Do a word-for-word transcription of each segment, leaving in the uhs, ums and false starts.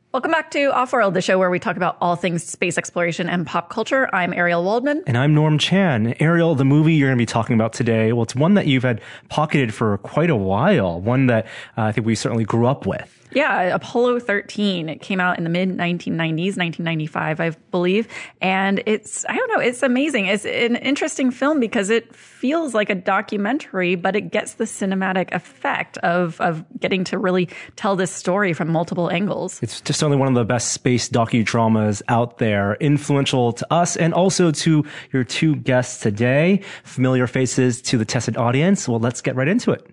Welcome back to Offworld, the show where we talk about all things space exploration and pop culture. I'm Ariel Waldman. And I'm Norm Chan. Ariel, the movie you're going to be talking about today, well, it's one that you've had pocketed for quite a while, one that uh, I think we certainly grew up with. Yeah, Apollo thirteen. It came out in the mid nineteen nineties, nineteen ninety-five, I believe. And it's, I don't know, it's amazing. It's an interesting film because it feels like a documentary, but it gets the cinematic effect of, of getting to really tell this story from multiple angles. It's just only one of the best space docudramas out there, influential to us and also to your two guests today. Familiar faces to the tested audience. Well, let's get right into it.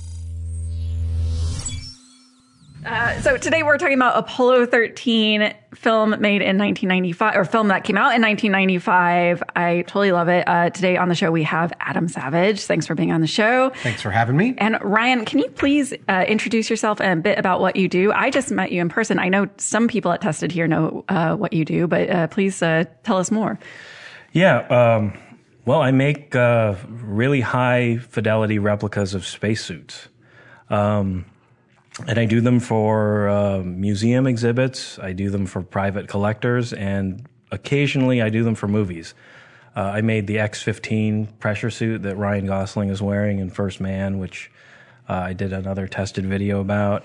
Uh, so today we're talking about Apollo thirteen, film made in nineteen ninety-five, or film that came out in nineteen ninety-five. I totally love it. Uh, today on the show we have Adam Savage. Thanks for being on the show. Thanks for having me. And Ryan, can you please uh, introduce yourself and a bit about what you do? I just met you in person. I know some people at Tested here know uh, what you do, but uh, please uh, tell us more. Yeah. Um, well, I make uh, really high fidelity replicas of spacesuits. Um And I do them for uh, museum exhibits. I do them for private collectors, and occasionally I do them for movies. Uh, I made the X fifteen pressure suit that Ryan Gosling is wearing in First Man, which uh, I did another tested video about.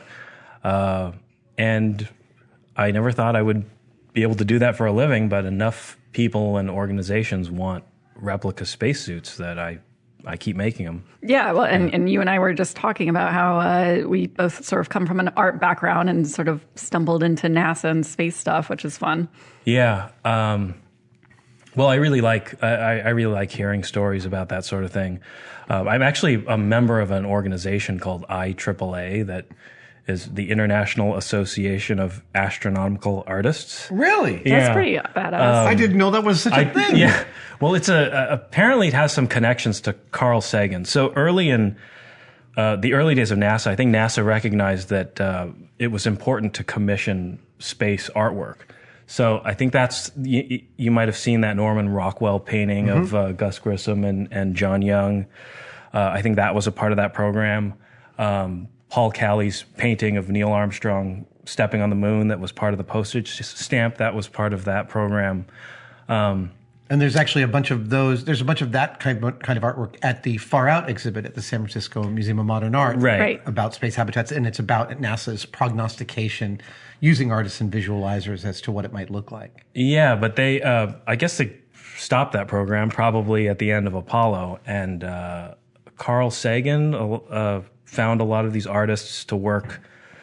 Uh, and I never thought I would be able to do that for a living, but enough people and organizations want replica spacesuits that I I keep making them. Yeah, well, and, and you and I were just talking about how uh, we both sort of come from an art background and sort of stumbled into NASA and space stuff, which is fun. Yeah. Um, well, I really like I, I really like hearing stories about that sort of thing. Uh, I'm actually a member of an organization called I triple A that is the International Association of Astronomical Artists. Really? That's Yeah. pretty badass. Um, I didn't know that was such a I, thing. Yeah. Well, it's a, a apparently it has some connections to Carl Sagan. So early in uh, the early days of NASA, I think NASA recognized that uh, it was important to commission space artwork. So I think that's you, you might have seen that Norman Rockwell painting mm-hmm. of uh, Gus Grissom and and John Young. Uh, I think that was a part of that program. Um, Paul Calley's painting of Neil Armstrong stepping on the moon, that was part of the postage stamp, that was part of that program. Um, and there's actually a bunch of those, there's a bunch of that kind of, kind of artwork at the Far Out exhibit at the San Francisco Museum of Modern Art. Right. Right. About space habitats, and it's about NASA's prognostication using artists and visualizers as to what it might look like. Yeah, but they, uh, I guess they stopped that program probably at the end of Apollo, and uh, Carl Sagan uh, found a lot of these artists to work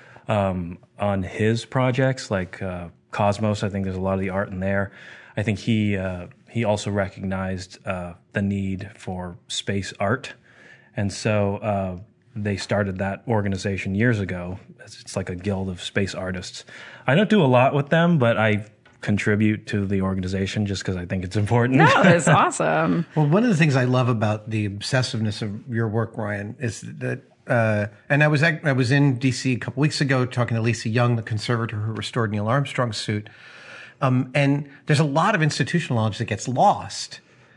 um, on his projects, like uh, Cosmos. I think there's a lot of the art in there. I think he uh, he also recognized uh, the need for space art, and so uh, they started that organization years ago. It's, it's like a guild of space artists. I don't do a lot with them, but I contribute to the organization just because I think it's important. No, it's awesome. Well, one of the things I love about the obsessiveness of your work, Ryan, is that Uh, and I was at, I was in D C a couple weeks ago talking to Lisa Young, the conservator who restored Neil Armstrong's suit. Um, and there's a lot of institutional knowledge that gets lost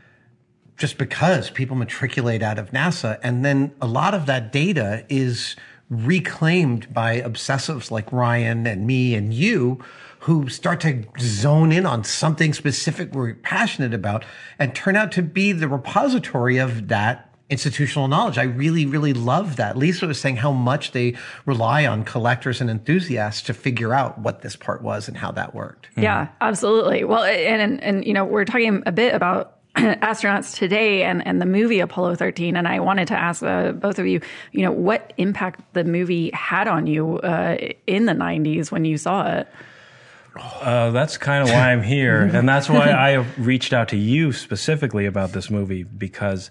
just because people matriculate out of NASA. And then a lot of that data is reclaimed by obsessives like Ryan and me and you, who start to zone in on something specific we're passionate about and turn out to be the repository of that institutional knowledge. I really, really love that. Lisa was saying how much they rely on collectors and enthusiasts to figure out what this part was and how that worked. Yeah, absolutely. Well, and, and, and you know, we're talking a bit about astronauts today and, and the movie Apollo thirteen. And I wanted to ask uh, both of you, you know, what impact the movie had on you uh, in the nineties when you saw it? Uh, that's kind of why I'm here. And that's why I reached out to you specifically about this movie, because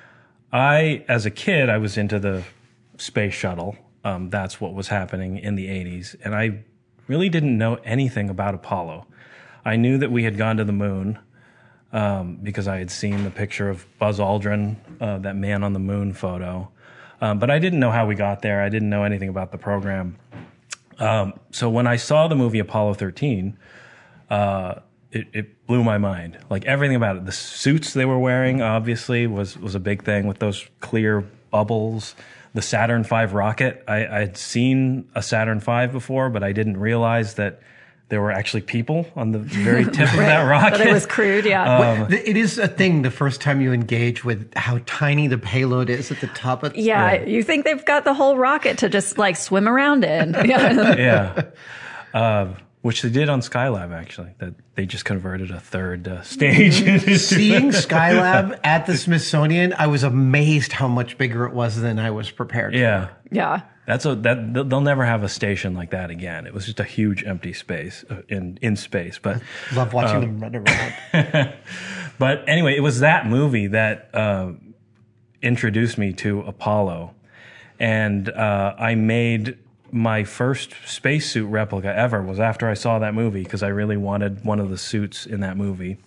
I, as a kid, I was into the space shuttle. Um, that's what was happening in the eighties. And I really didn't know anything about Apollo. I knew that we had gone to the moon um, because I had seen the picture of Buzz Aldrin, uh, that man on the moon photo. Um, but I didn't know how we got there. I didn't know anything about the program. Um, so when I saw the movie Apollo thirteen, uh, it, it blew my mind. Like everything about it. The suits they were wearing, obviously, was, was a big thing with those clear bubbles. The Saturn five rocket, I, I had seen a Saturn five before, but I didn't realize that there were actually people on the very tip of that rocket. But it was crude, yeah. Um, It is a thing the first time you engage with how tiny the payload is at the top of yeah, Right. you think they've got the whole rocket to just like swim around in. Yeah. yeah. Uh, which they did on Skylab, actually. That they just converted a third uh, stage. Seeing Skylab at the Smithsonian, I was amazed how much bigger it was than I was prepared for. yeah. Yeah. That's a that they'll they'll never have a station like that again. It was just a huge empty space uh, in in space. But Love watching them run around. but anyway, it was that movie that uh, introduced me to Apollo, and uh, I made my first spacesuit replica ever was after I saw that movie because I really wanted one of the suits in that movie,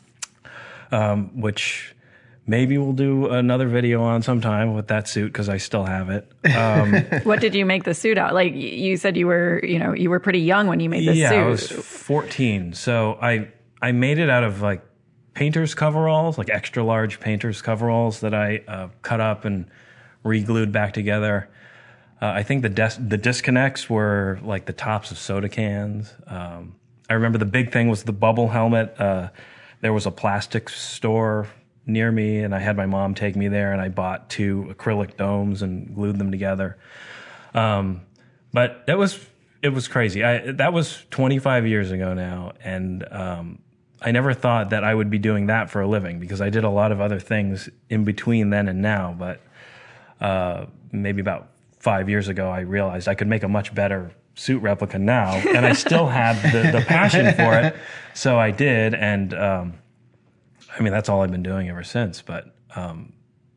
um, which. Maybe we'll do another video on sometime with that suit because I still have it. Um, What did you make the suit out? Like y- you said, you were, you know, you were pretty young when you made the yeah, suit. I was fourteen. So I I made it out of like painter's coveralls, like extra large painter's coveralls that I uh, cut up and re-glued back together. Uh, I think the des- the disconnects were like the tops of soda cans. Um, I remember the big thing was the bubble helmet. Uh, there was a plastic store near me, and I had my mom take me there, and I bought two acrylic domes and glued them together. Um, but that was it was crazy. I, that was twenty-five years ago now, and um, I never thought that I would be doing that for a living because I did a lot of other things in between then and now. But uh, maybe about five years ago, I realized I could make a much better suit replica now, and I still had the, the passion for it, so I did, and um, I mean that's all I've been doing ever since. But um,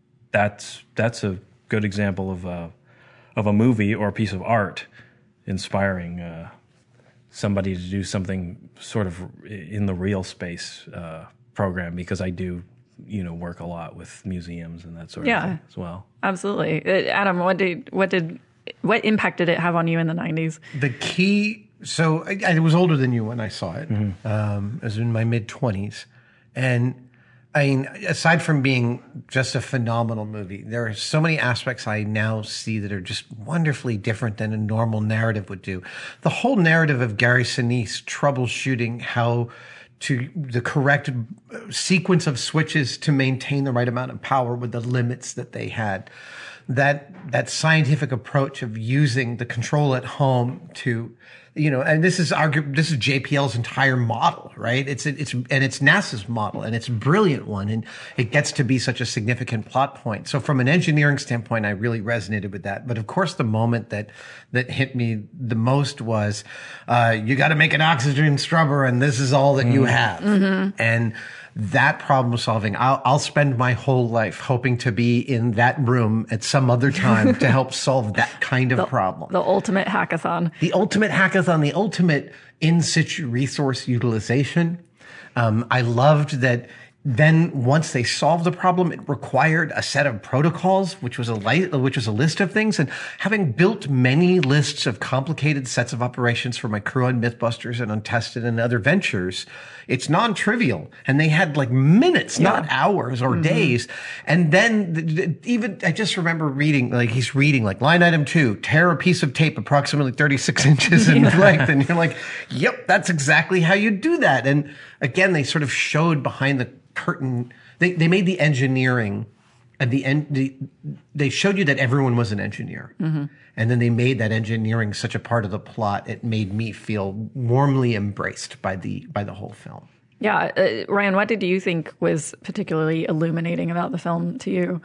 that's that's a good example of a of a movie or a piece of art inspiring uh, somebody to do something sort of in the real space uh, program, because I do, you know, work a lot with museums and that sort Yeah. of thing as well. Absolutely. Uh, Adam, what did what did what impact did it have on you in the nineties? The key. So I, I was older than you when I saw it. Um, I was in my mid twenties, and I mean, aside from being just a phenomenal movie, there are so many aspects I now see that are just wonderfully different than a normal narrative would do. The whole narrative of Gary Sinise troubleshooting how to the correct sequence of switches to maintain the right amount of power with the limits that they had. That that scientific approach of using the control at home to, you know, and this is argu- this is J P L's entire model, right? It's it's and it's NASA's model, and it's a brilliant one, and it gets to be such a significant plot point. So from an engineering standpoint, I really resonated with that. But of course, the moment that that hit me the most was, uh, you got to make an oxygen scrubber, and this is all that you have, and that problem solving. I'll, I'll spend my whole life hoping to be in that room at some other time to help solve that kind of problem. The ultimate hackathon. The ultimate hackathon, the ultimate in situ resource utilization. Um, I loved that. Then once they solved the problem, it required a set of protocols, which was a li- which was a list of things. And having built many lists of complicated sets of operations for my crew on Mythbusters and Untested and other ventures, it's non-trivial. And they had like minutes, not hours or days. And then the, the, even I just remember reading, like he's reading like line item two, tear a piece of tape approximately thirty-six inches in length. And you're like, yep, that's exactly how you do that. And again, they sort of showed behind the curtain. They they made the engineering at the end. The, they showed you that everyone was an engineer, and then they made that engineering such a part of the plot. It made me feel warmly embraced by the by the whole film. Yeah, uh, Ryan, what did you think was particularly illuminating about the film to you?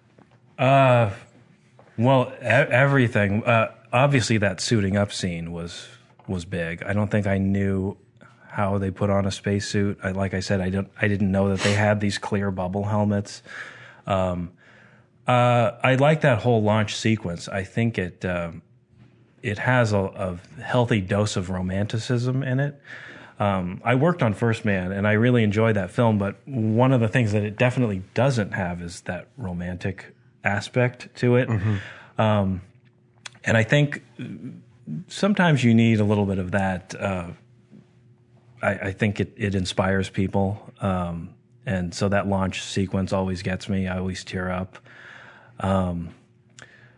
Uh, well, e- everything. Uh, obviously, that suiting up scene was was big. I don't think I knew how they put on a spacesuit. I, like I said, I don't. I didn't know that they had these clear bubble helmets. Um, uh, I like that whole launch sequence. I think it um, it has a, a healthy dose of romanticism in it. Um, I worked on First Man, and I really enjoyed that film. But one of the things that it definitely doesn't have is that romantic aspect to it. Um, and I think sometimes you need a little bit of that. Uh, I, I think it, it inspires people. Um, and so that launch sequence always gets me. I always tear up. Um,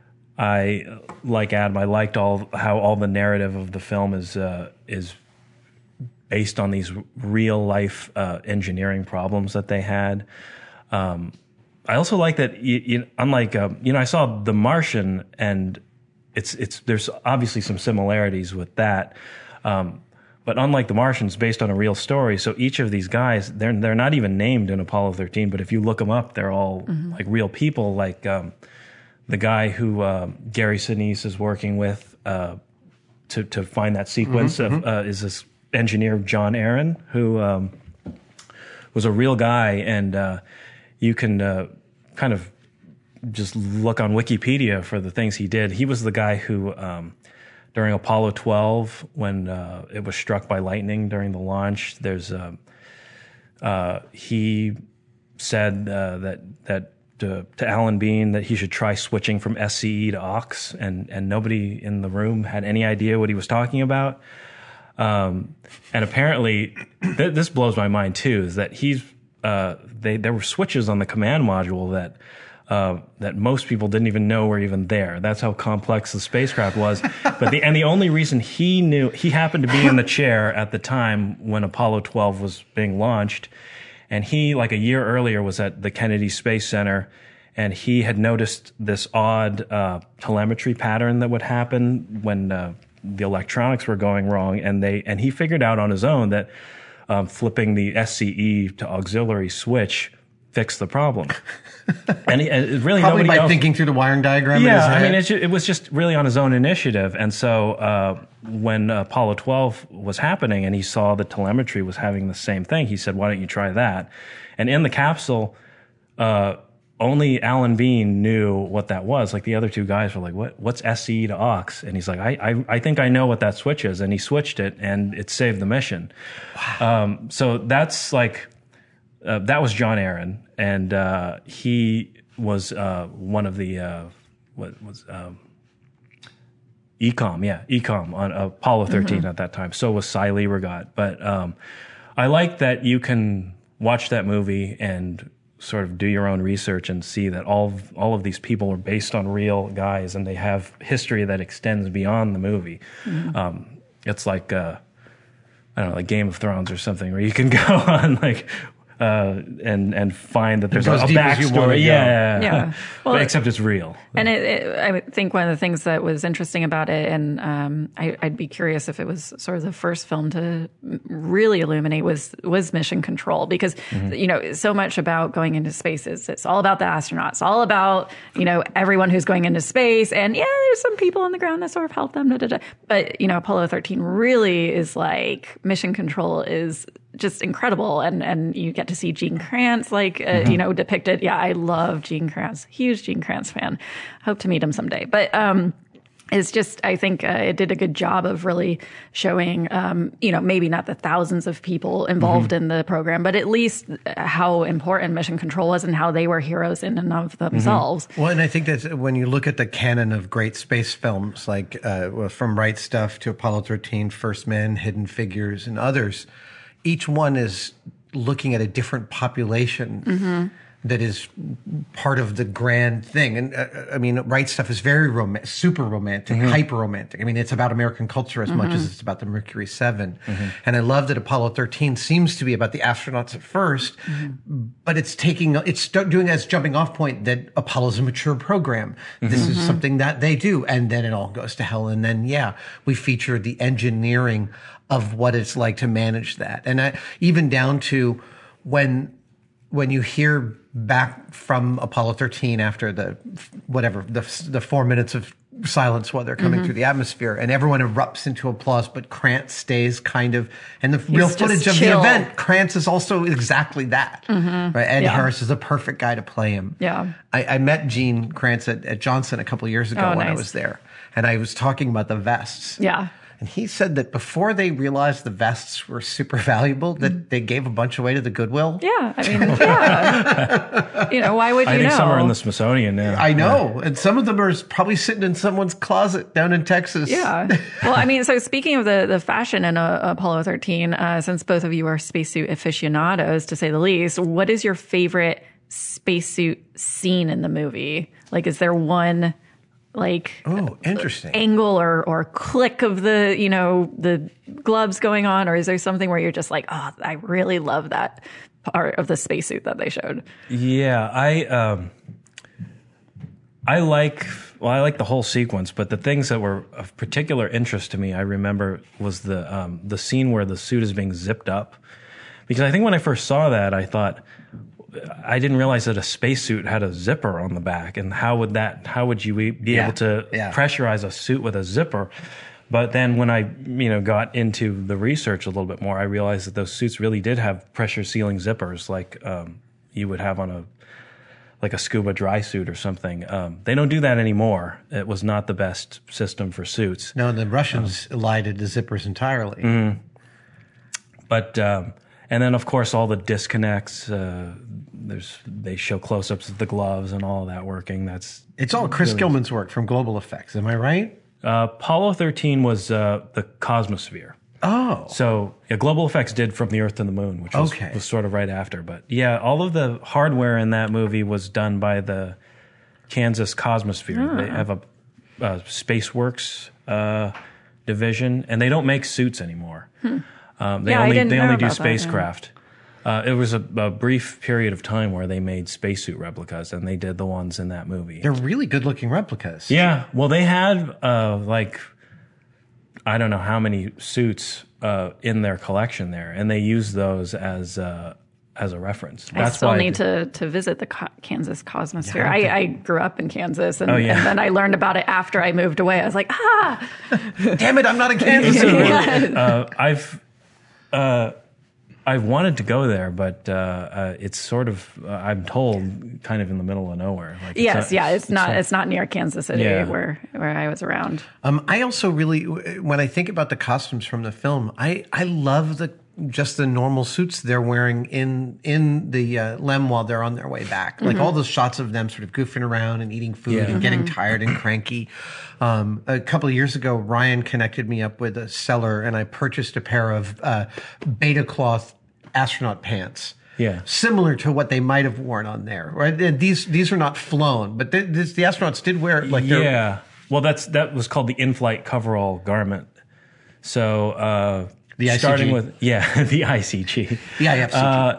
I, like Adam, I liked all how all the narrative of the film is uh, is based on these real life uh, engineering problems that they had. Um, I also like that, you, you, unlike, uh, you know, I saw The Martian, and it's, it's, there's obviously some similarities with that. Um, but unlike The Martian, it's based on a real story. So each of these guys, they're, they're not even named in Apollo thirteen, but if you look them up, they're all mm-hmm. like real people. Like, um, the guy who, uh, Gary Sinise is working with, uh, to, to find that sequence mm-hmm, of, mm-hmm. uh, is this engineer, John Aaron, who, um, was a real guy, and, uh, you can uh, kind of just look on Wikipedia for the things he did. He was the guy who, um, during Apollo twelve, when uh, it was struck by lightning during the launch, there's uh, uh, he said uh, that that to, to Alan Bean that he should try switching from S C E to aux, and and nobody in the room had any idea what he was talking about. Um, and apparently, th- this blows my mind too, is that he's Uh, they, there were switches on the command module that uh, that most people didn't even know were even there. That's how complex the spacecraft was. But the and the only reason he knew, he happened to be in the chair at the time when Apollo twelve was being launched, and he, like a year earlier, was at the Kennedy Space Center, and he had noticed this odd uh, telemetry pattern that would happen when uh, the electronics were going wrong, and they and he figured out on his own that. Um, flipping the S C E to auxiliary switch fixed the problem. And, he, and really Probably nobody by else, thinking through the wiring diagram. Yeah, in his I head. mean, it, it was just really on his own initiative. And so uh, when Apollo twelve was happening and he saw the telemetry was having the same thing, he said, why don't you try that? And in the capsule, uh, only Alan Bean knew what that was. Like the other two guys were like, "What? What's S C E to aux?" And he's like, "I, I, I think I know what that switch is." And he switched it, and it saved the mission. Wow. Um, so that's like uh, that was John Aaron, and uh, he was uh, one of the uh, what was um, E COM, yeah, E COM on Apollo thirteen mm-hmm. at that time. So was Cy Liebergott. But um, I like that you can watch that movie and sort of do your own research and see that all of, all of these people are based on real guys, and they have history that extends beyond the movie. Mm-hmm. Um, it's like, uh, I don't know, like Game of Thrones or something, where you can go on like, uh, and, and find that there's a, a backstory. Yeah. Yeah. Well, but except it's real. And it, it, I would think one of the things that was interesting about it, and um, I, I'd be curious if it was sort of the first film to really illuminate, was was mission control, because mm-hmm. you know, so much about going into space is it's all about the astronauts, it's all about, you know, everyone who's going into space, and yeah, there's some people on the ground that sort of help them, da, da, da. But you know, Apollo thirteen really is like mission control is just incredible, and and you get to see Gene Kranz like uh, mm-hmm. you know, depicted. Yeah, I love Gene Kranz, huge Gene Kranz fan. Hope to meet him someday. But um, it's just, I think uh, it did a good job of really showing, um, you know, maybe not the thousands of people involved mm-hmm. in the program, but at least how important mission control was and how they were heroes in and of themselves. Mm-hmm. Well, and I think that when you look at the canon of great space films, like uh, well, from Right Stuff to Apollo thirteen, First Man, Hidden Figures, and others, each one is looking at a different population mm-hmm. that is part of the grand thing. And uh, I mean, Right Stuff is very romantic, super romantic, mm-hmm. hyper romantic. I mean, it's about American culture as mm-hmm. much as it's about the Mercury seven. Mm-hmm. And I love that Apollo thirteen seems to be about the astronauts at first, mm-hmm. but it's taking, it's doing as jumping off point that Apollo's a mature program. Mm-hmm. This is mm-hmm. something that they do. And then it all goes to hell. And then, yeah, we feature the engineering of what it's like to manage that. And I, even down to when, when you hear back from Apollo thirteen after the, whatever, the, the four minutes of silence while they're coming mm-hmm. through the atmosphere, and everyone erupts into applause, but Krantz stays kind of, and the He's real footage of chill. the event, Krantz is also exactly that. Mm-hmm. Right? Ed yeah. Harris is the perfect guy to play him. Yeah. I, I met Gene Krantz at, at Johnson a couple of years ago oh, when nice. I was there, and I was talking about the vests. Yeah. And he said that before they realized the vests were super valuable, that they gave a bunch away to the Goodwill. Yeah, I mean, yeah. You know, why would you I think know? some are in the Smithsonian now. I know. Yeah. And some of them are probably sitting in someone's closet down in Texas. Yeah. Well, I mean, so speaking of the, the fashion in uh, Apollo thirteen, uh, since both of you are spacesuit aficionados, to say the least, what is your favorite spacesuit scene in the movie? Like, is there one like Oh, interesting. angle or or click of the, you know, the gloves going on, or is there something where you're just like, oh, I really love that part of the spacesuit that they showed? Yeah, I um, I like well, I like the whole sequence, but the things that were of particular interest to me, I remember, was the um, the scene where the suit is being zipped up, because I think when I first saw that, I thought, I didn't realize that a spacesuit had a zipper on the back, and how would that? How would you be Yeah, able to yeah. pressurize a suit with a zipper? But then when I, you know, got into the research a little bit more, I realized that those suits really did have pressure sealing zippers, like um, you would have on a like a scuba dry suit or something. Um, they don't do that anymore. It was not the best system for suits. No, the Russians elided the zippers entirely. Mm-hmm. But um, and then of course all the disconnects. Uh, there's they show close-ups of the gloves and all of that working. That's It's all Chris Gilman's work from Global Effects. Am I right? uh, Apollo thirteen was uh, the Cosmosphere. Oh, So yeah, Global Effects did From the Earth to the Moon, which was, Okay. was sort of right after. But yeah, all of the hardware in that movie was done by the Kansas Cosmosphere. They have a, a SpaceWorks uh, division, and they don't make suits anymore. Um, they Yeah, I only didn't they know only do about that, yeah. spacecraft. Uh, it was a, a brief period of time where they made spacesuit replicas, and they did the ones in that movie. they're really good-looking replicas. Yeah, well, they had uh, like I don't know how many suits uh, in their collection there, and they used those as uh, as a reference. I still need to to visit the Co- Kansas Cosmosphere. Yeah, I, okay. I grew up in Kansas, and, Oh, yeah. and then I learned about it after I moved away. I was like, ah, Damn it, I'm not a Kansas. uh, I've uh, I've wanted to go there, but uh, uh, it's sort of uh, I'm told kind of in the middle of nowhere. Like yes, yeah, it's not not- it's not near Kansas City Yeah. where where I was around. Um, I also really, when I think about the costumes from the film, I, I love the just the normal suits they're wearing in in the uh, Lem while they're on their way back. Like all those shots of them sort of goofing around and eating food Yeah. and getting tired and cranky. Um, a couple of years ago, Ryan connected me up with a seller, and I purchased a pair of uh, beta cloth astronaut pants. Yeah. Similar to what they might have worn on there. Right? And These these are not flown, but th- this, the astronauts did wear like their yeah. Well, that's that was called the in-flight coverall garment. So uh, The I C G. starting with yeah, the I C G. the I F C G. Uh,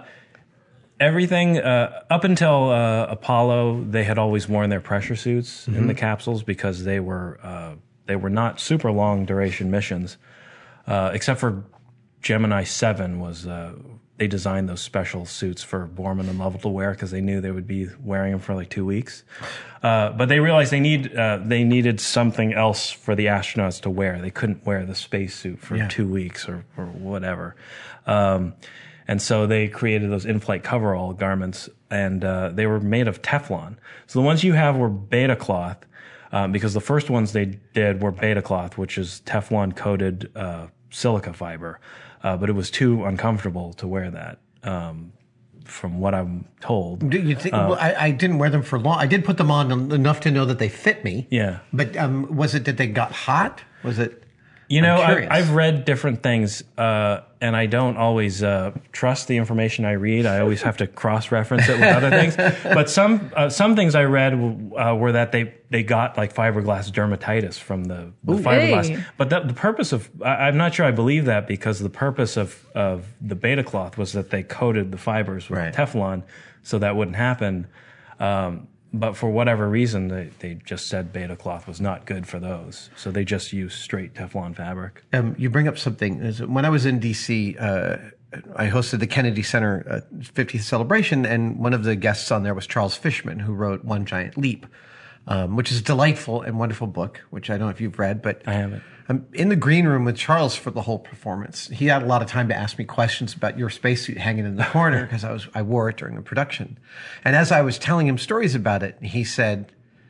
everything uh, up until uh, Apollo, they had always worn their pressure suits in the capsules because they were uh, they were not super long duration missions, uh, except for Gemini seven was. Uh, they designed those special suits for Borman and Lovell to wear because they knew they would be wearing them for like two weeks. Uh, but they realized they need uh, they needed something else for the astronauts to wear. They couldn't wear the spacesuit for Yeah. two weeks or, or whatever. Um, and so they created those in-flight coverall garments, and uh, they were made of Teflon. So the ones you have were beta cloth, um, because the first ones they did were beta cloth, which is Teflon-coated uh, silica fiber. Uh, but it was too uncomfortable to wear that, um, from what I'm told. Do you think? well, I, I didn't wear them for long. I did put them on en- enough to know that they fit me. Yeah. But um, was it that they got hot? Was it? You know, I'm I, curious. I've read different things, uh, and I don't always uh, trust the information I read. I always have to cross-reference it with other things. But some uh, some things I read uh, were that they, they got like fiberglass dermatitis from the, the fiberglass. Hey. But the, the purpose of I, I'm not sure I believe that, because the purpose of, of the beta cloth was that they coated the fibers with Right. Teflon so that wouldn't happen. Um, But for whatever reason, they, they just said beta cloth was not good for those. So they just used straight Teflon fabric. Um, you bring up something. Is when I was in D C, uh, I hosted the Kennedy Center uh, fiftieth celebration, and one of the guests on there was Charles Fishman, who wrote One Giant Leap, um, which is a delightful and wonderful book, which I don't know if you've read, but I haven't. I'm in the green room with Charles for the whole performance. He had a lot of time to ask me questions about your spacesuit hanging in the corner because I was I wore it during the production. And as I was telling him stories about it, he said,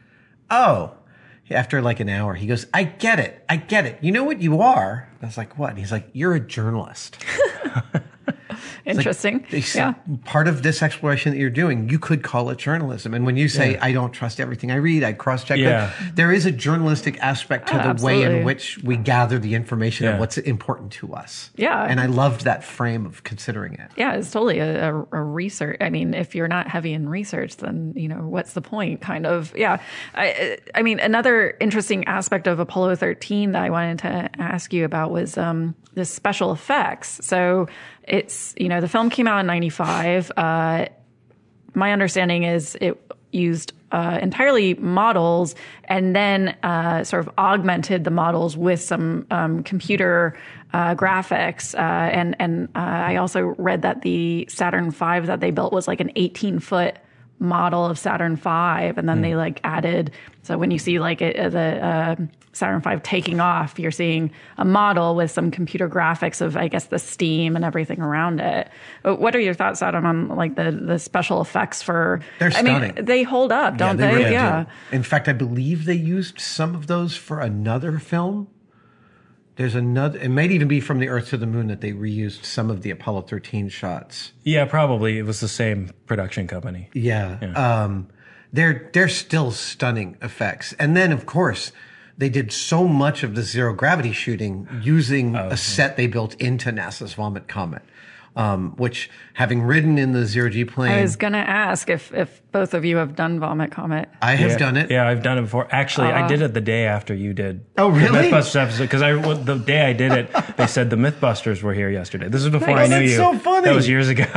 "Oh," after like an hour, he goes, "I get it. I get it. You know what you are?" I was like, "What?" And he's like, "You're a journalist." interesting. Like, yeah. Part of this exploration that you're doing, you could call it journalism. And when you say, yeah. I don't trust everything I read, I cross-check yeah. it, there is a journalistic aspect to oh, the absolutely. way in which we gather the information yeah. of what's important to us. Yeah. And I loved that frame of considering it. Yeah, it's totally a, a, a research. I mean, if you're not heavy in research, then, you know, what's the point, kind of. Yeah. I, I mean, another interesting aspect of Apollo thirteen that I wanted to ask you about was um, the special effects. So it's, you know, the film came out in ninety-five. Uh, my understanding is it used uh, entirely models and then uh, sort of augmented the models with some um, computer uh, graphics. Uh, and and uh, I also read that the Saturn five that they built was like an eighteen foot model of Saturn five, and then mm. they like added. So when you see like it, uh, the uh, Saturn five taking off, you're seeing a model with some computer graphics of, I guess, the steam and everything around it. What are your thoughts, Adam, on like the the special effects for? They're stunning. I mean, they hold up, don't yeah, they? they? Really yeah. Do. In fact, I believe they used some of those for another film. There's another, it might even be from the Earth to the Moon that they reused some of the Apollo thirteen shots. Yeah, probably. It was the same production company. Yeah. yeah. Um, they're, they're still stunning effects. And then, of course, they did so much of the zero gravity shooting using oh, a set yeah. they built into NASA's Vomit Comet. Um, which, having ridden in the zero G plane, I was going to ask if, if both of you have done Vomit Comet. I have yeah, done it. Yeah, I've done it before. Actually, uh, I did it the day after you did. Oh, really? The Mythbusters episode, because I the day I did it, they said the Mythbusters were here yesterday. This was before nice. I knew That's you. so funny. That was years ago.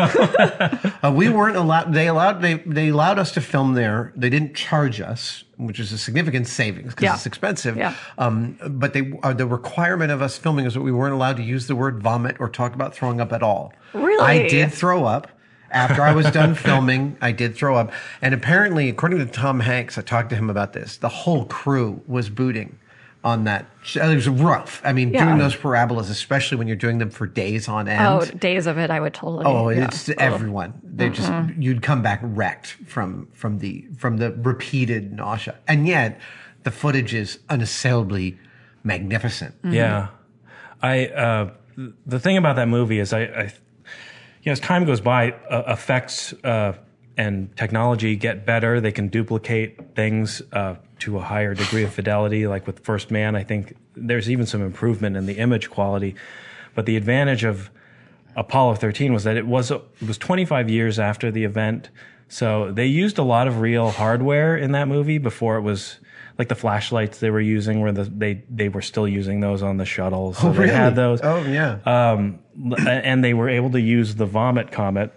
uh, we weren't allowed. They allowed. They they allowed us to film there. They didn't charge us, which is a significant savings because yeah. it's expensive. Yeah. Um, but they uh, the requirement of us filming is that we weren't allowed to use the word vomit or talk about throwing up at all. Really? I did throw up. After I was done filming, I did throw up. And apparently, according to Tom Hanks, I talked to him about this, the whole crew was booting on that. It was rough. I mean, yeah. doing those parabolas, especially when you're doing them for days on end. Oh, days of it, I would totally. Oh, yeah. it's everyone. They just, mm-hmm. you'd come back wrecked from, from the, from the repeated nausea. And yet, the footage is unassailably magnificent. Mm-hmm. Yeah. I, uh, the thing about that movie is I, I you know, as time goes by, uh, effects uh, and technology get better. They can duplicate things uh, to a higher degree of fidelity. Like with First Man, I think there's even some improvement in the image quality. But the advantage of Apollo thirteen was that it was it was twenty-five years after the event, so they used a lot of real hardware in that movie before it was. Like the flashlights they were using, where the, they they were still using those on the shuttle. So oh, really? They had those. Oh, yeah. Um, and they were able to use the Vomit Comet.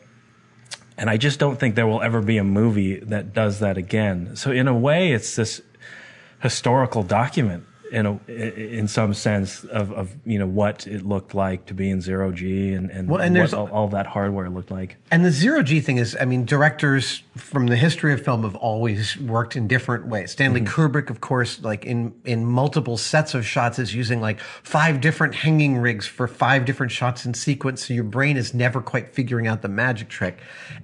And I just don't think there will ever be a movie that does that again. So in a way, it's this historical document in a, in some sense of, of you know what it looked like to be in zero G and, and, well, and what all, all that hardware looked like. And the zero G thing is, I mean, directors from the history of film have always worked in different ways. Stanley mm-hmm. Kubrick, of course, like in, in multiple sets of shots is using like five different hanging rigs for five different shots in sequence. So your brain is never quite figuring out the magic trick.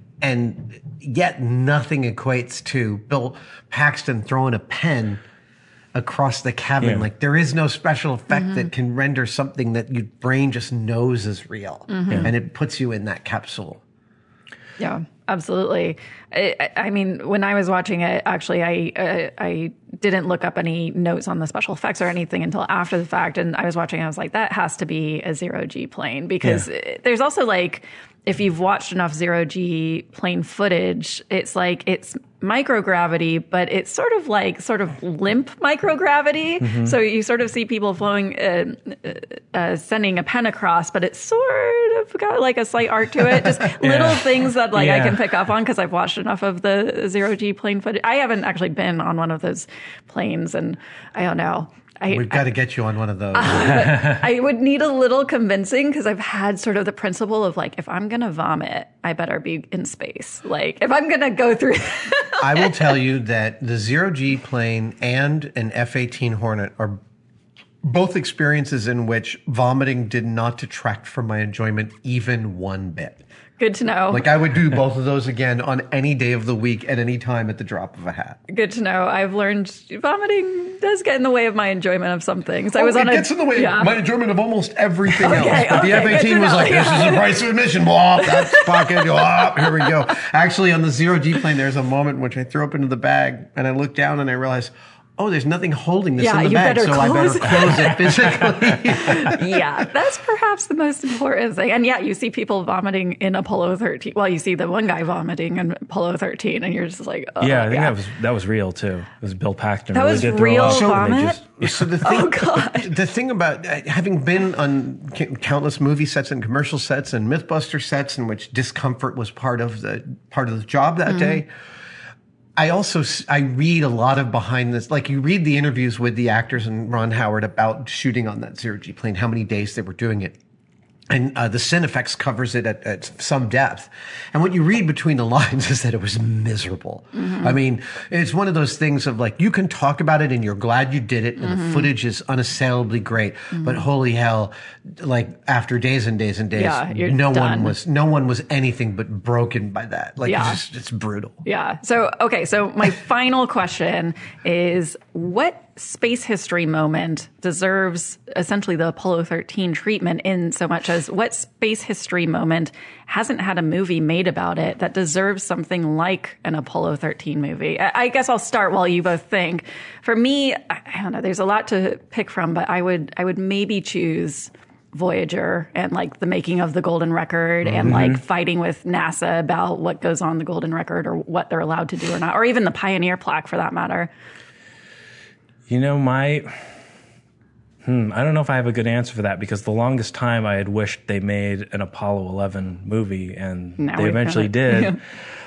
And yet nothing equates to Bill Paxton throwing a pen across the cabin. Yeah. Like there is no special effect mm-hmm. that can render something that your brain just knows is real. Mm-hmm. And it puts you in that capsule. Yeah, absolutely. I, I mean, when I was watching it, actually, I uh, I didn't look up any notes on the special effects or anything until after the fact. And I was watching, I was like, that has to be a zero G plane because yeah. there's also like, if you've watched enough zero G plane footage, it's like it's microgravity, but it's sort of like sort of limp microgravity. Mm-hmm. So you sort of see people flowing, uh, uh, sending a pen across, but it's sort of got like a slight art to it. Just yeah. little things that like yeah. I can pick up on because I've watched enough of the zero G plane footage. I haven't actually been on one of those planes, and I don't know. I, We've got I, to get you on one of those. Uh, I would need a little convincing because I've had sort of the principle of like, if I'm going to vomit, I better be in space. Like, if I'm going to go through. I will tell you that the zero G plane and an F eighteen Hornet are both experiences in which vomiting did not detract from my enjoyment even one bit. Good to know. Like I would do both of those again on any day of the week at any time at the drop of a hat. Good to know. I've learned vomiting does get in the way of my enjoyment of some things. I Oh, was it on gets a, in the way yeah. of my enjoyment of almost everything Okay, else. But the okay, F good eighteen to was know, like, this is yeah. the price of admission. Blah, that's pocket. Blah, here we go. Actually, on the zero G plane, there's a moment in which I throw up into the bag and I look down and I realize, oh, there's nothing holding this Yeah, in the you bag, better so I better close it. close it physically. Yeah, that's perhaps the most important thing. And yeah, you see people vomiting in Apollo thirteen. Well, you see the one guy vomiting in Apollo thirteen, and you're just like, oh, Yeah, I think yeah. that was that was real too. It was Bill Paxton. That really was did throw real up, and they vomit? just- So the thing, Oh, God. the thing about uh, having been on c- countless movie sets and commercial sets and MythBuster sets in which discomfort was part of the part of the job that Mm-hmm. day, I also s- I read a lot of behind this. Like you read the interviews with the actors and Ron Howard about shooting on that zero G plane, how many days they were doing it. And uh, the Cinefex covers it at, at some depth. And what you read between the lines is that it was miserable. Mm-hmm. I mean, it's one of those things of like, you can talk about it and you're glad you did it and Mm-hmm. the footage is unassailably great. But holy hell, like after days and days and days, Yeah, you're no done. one was, no one was anything but broken by that. Like Yeah. it's just, it's brutal. Yeah. So, okay. So my final question is, what space history moment deserves essentially the Apollo thirteen treatment in so much as what space history moment hasn't had a movie made about it that deserves something like an Apollo thirteen movie? I, I guess I'll start while you both think. For me, I, I don't know, there's a lot to pick from, but I would, I would maybe choose Voyager and like the making of the Golden Record Mm-hmm. and like fighting with NASA about what goes on the Golden Record or what they're allowed to do or not, or even the Pioneer plaque for that matter. You know, my, hmm, I don't know if I have a good answer for that because the longest time I had wished they made an Apollo eleven movie, and Now they we've eventually done it. did.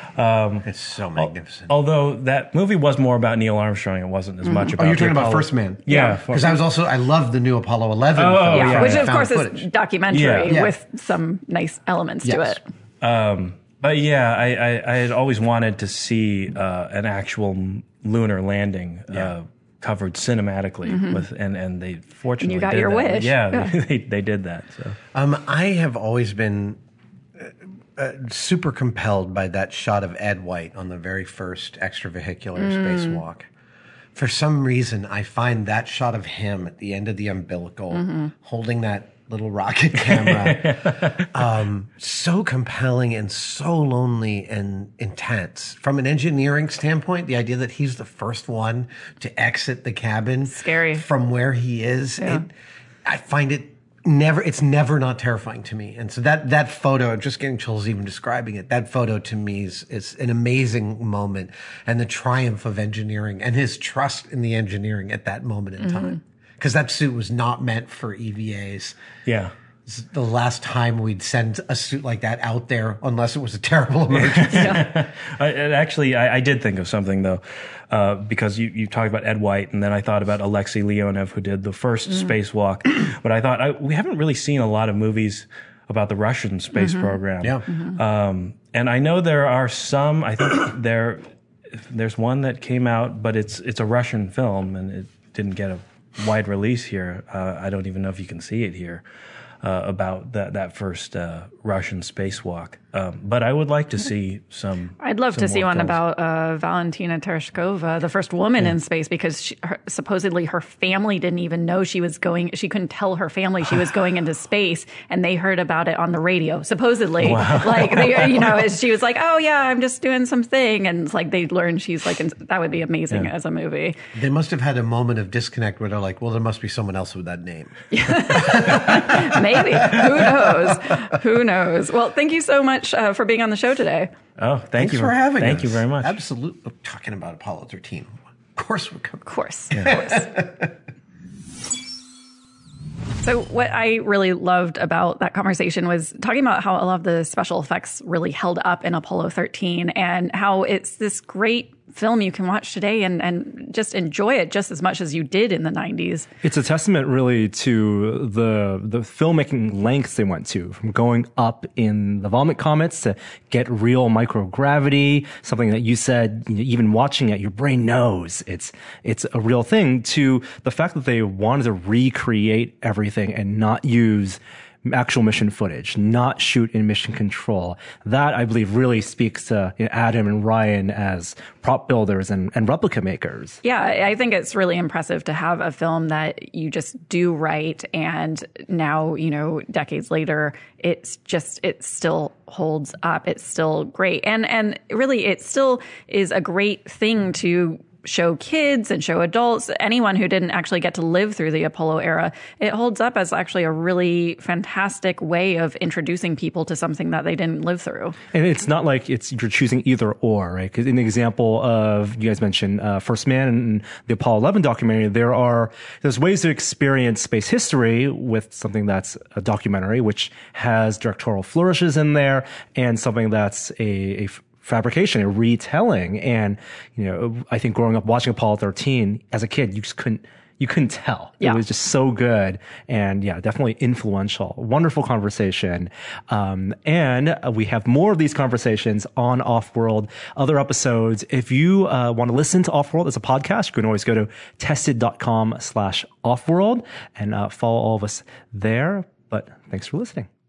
It's so magnificent. Although that movie was more about Neil Armstrong, it wasn't as much about. Oh, you're the talking about Apollo- First Man. Yeah, Because I was also, I love the new Apollo eleven. Oh, film. Yeah, yeah, which yeah. of Found course footage. is documentary Yeah. Yeah. with some nice elements to Yes. it. Um, but yeah, I, I, I had always wanted to see uh, an actual m- lunar landing uh, covered cinematically with, and, and they fortunately You got did your that. wish. Yeah, Yeah. They, they did that. So Um, I have always been uh, uh, super compelled by that shot of Ed White on the very first extravehicular spacewalk. For some reason, I find that shot of him at the end of the umbilical, holding that little rocket camera, um, so compelling and so lonely and intense. From an engineering standpoint, the idea that he's the first one to exit the cabin, Scary. from where he is, it, I find it never, it's never not terrifying to me. And so that, that photo, I'm just getting chills even describing it. That photo to me is, is an amazing moment and the triumph of engineering and his trust in the engineering at that moment in time. Because that suit was not meant for E V As. yeah. This is the last time we'd send a suit like that out there, unless it was a terrible emergency. I, and actually, I, I did think of something though, uh, because you, you talked about Ed White, and then I thought about Alexei Leonov, who did the first spacewalk. But I thought I, we haven't really seen a lot of movies about the Russian space program. Yeah. Um, and I know there are some. I think there there's one that came out, but it's it's a Russian film, and it didn't get a wide release here. Uh, I don't even know if you can see it here. Uh, about that that first uh, Russian spacewalk, um, but I would like to see some. I'd love some to see more one films. about uh, Valentina Tereshkova, the first woman in space, because she, her, supposedly her family didn't even know she was going. She couldn't tell her family she was going into space, and they heard about it on the radio. Supposedly, like they, you know, she was like, "Oh yeah, I'm just doing something," and it's like they learned she's like, in, that would be amazing Yeah. as a movie. They must have had a moment of disconnect where they're like, well, there must be someone else with that name. Maybe. Who knows? Who knows? Well, thank you so much uh, for being on the show today. Oh, thank Thanks you for having thank us. you very much. Absolutely. Talking about Apollo thirteen. Of course we're coming. Of course. Of course. So what I really loved about that conversation was talking about how a lot of the special effects really held up in Apollo thirteen and how it's this great film you can watch today and, and just enjoy it just as much as you did in the nineties. It's a testament really to the the filmmaking lengths they went to, from going up in the vomit comets to get real microgravity, something that you said, you know, even watching it, your brain knows it's it's a real thing, to the fact that they wanted to recreate everything and not use actual mission footage, not shoot in mission control. That, I believe, really speaks to, you know, Adam and Ryan as prop builders and, and replica makers. Yeah, I think it's really impressive to have a film that you just do right. And now, you know, decades later, it's just, it still holds up. It's still great. And, and really, it still is a great thing to show kids and show adults, anyone who didn't actually get to live through the Apollo era. It holds up as actually a really fantastic way of introducing people to something that they didn't live through. And it's not like it's you're choosing either or, right? Because in the example of, you guys mentioned uh, First Man and the Apollo eleven documentary, there are there's ways to experience space history with something that's a documentary, which has directorial flourishes in there, and something that's a, a fabrication, a retelling. And, you know, I think growing up watching Apollo thirteen as a kid, you just couldn't, you couldn't tell. Yeah. It was just so good. And yeah, definitely influential. Wonderful conversation. Um, and we have more of these conversations on Offworld, other episodes. If you, uh, want to listen to Offworld as a podcast, you can always go to tested.com slash Offworld and, uh, follow all of us there. But thanks for listening.